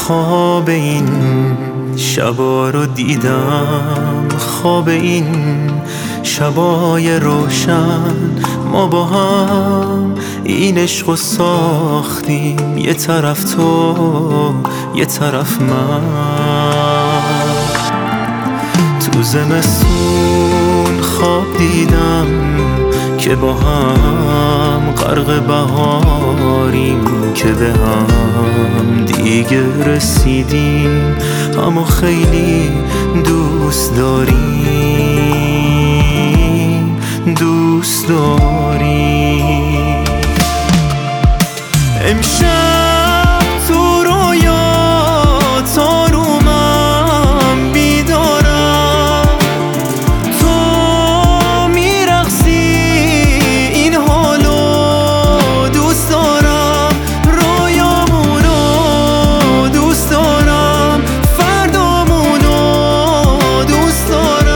خواب این شبا رو دیدم، خواب این شبای روشن. ما با هم این عشقو ساختیم، یه طرف تو یه طرف من. تو زمستون خواب دیدم که با هم غرق بهاریم، که به هم دیگه رسیدیم، اما خیلی دوست داریم، دوست داریم. امشب تو رویات آرومم بیدارم، تو میرقصی این حالو دوست دارم، رویامونو دوست دارم، فردامونو دوست دارم.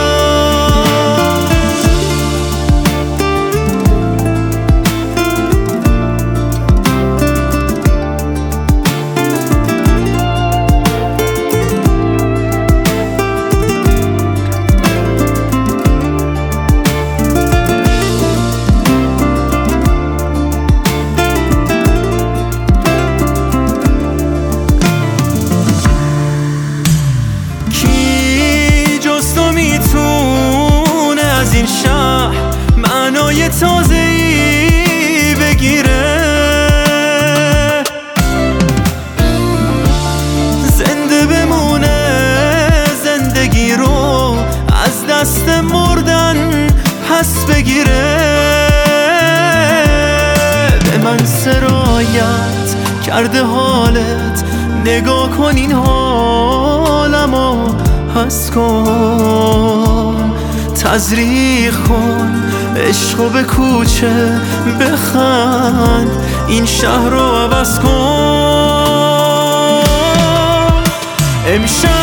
از این شهر معنای تازه‌ای بگیره، زنده بمونه زندگی رو از دست مردن پس بگیره. به من سرایت کرده حالت، نگاه کن این حالمو حس کن، تزریق کن عشقو به کوچه بخند، این شهر رو عوض کن. امشب